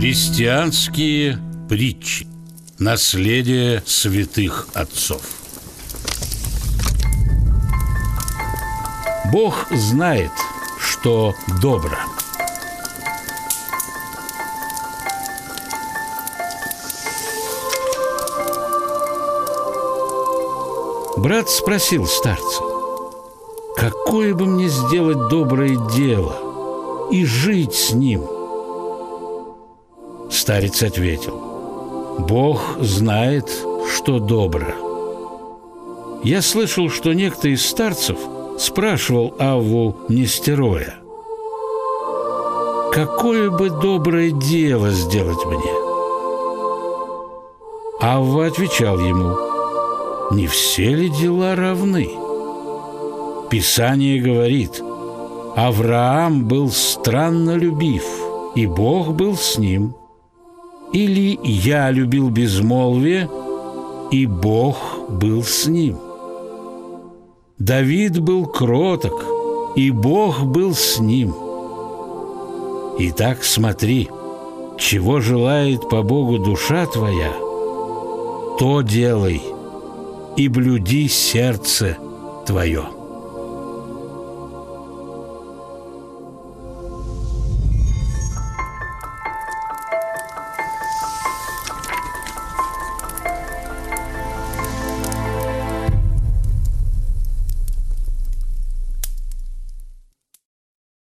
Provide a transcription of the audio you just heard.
Христианские притчи. Наследие святых отцов. Бог знает, что добро. Брат спросил старца: какое бы мне сделать доброе дело и жить с ним? Старец ответил: Бог знает, что добро. Я слышал, что некто из старцев спрашивал Авву Нестероя: какое бы доброе дело сделать мне? Авва отвечал ему: не все ли дела равны? Писание говорит: Авраам был страннолюбив, и Бог был с ним. Или я любил безмолвие, и Бог был с ним. Давид был кроток, и Бог был с ним. Итак, смотри, чего желает по Богу душа твоя, то делай, и блюди сердце твое.